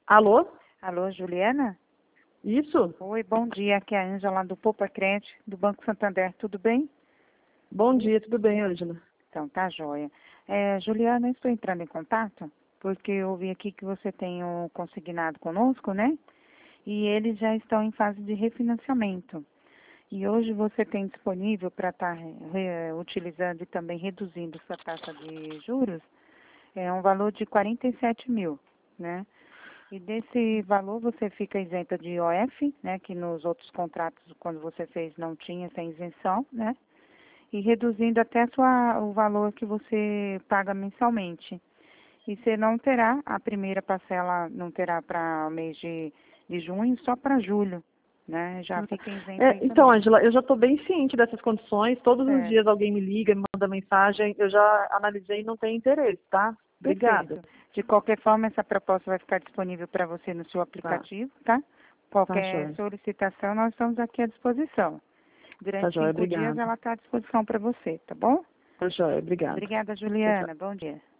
Alô? Alô, Juliana? Isso? Oi, bom dia. Aqui é a Ângela do Poupa Crédito, do Banco Santander. Tudo bem? Bom dia, tudo bem, Ângela? Então, tá joia. Juliana, eu estou entrando em contato porque eu vi aqui que você tem um consignado conosco, né? E eles já estão em fase de refinanciamento. E hoje você tem disponível para estar utilizando e também reduzindo sua taxa de juros, um valor de 47 mil, né? E desse valor você fica isenta de IOF, né, que nos outros contratos, quando você fez, não tinha essa isenção, né? E reduzindo até o valor que você paga mensalmente. E você não terá, a primeira parcela não terá para o mês de junho, só para julho, né? Já fica isenta aí Então, também. Ângela, eu já estou bem ciente dessas condições. Todos os Certo, dias alguém me liga, me manda mensagem. Eu já analisei e não tem interesse, tá? Obrigada. perfeito. De qualquer forma, essa proposta vai ficar disponível para você no seu Tá, aplicativo, tá? tá Qualquer jóia. solicitação, nós estamos aqui à disposição. Tá Durante jóia, 5 dias obrigada. ela está à disposição para você, tá bom? Tá jóia, obrigada. Obrigada, Tchau, tchau. Juliana. Bom dia.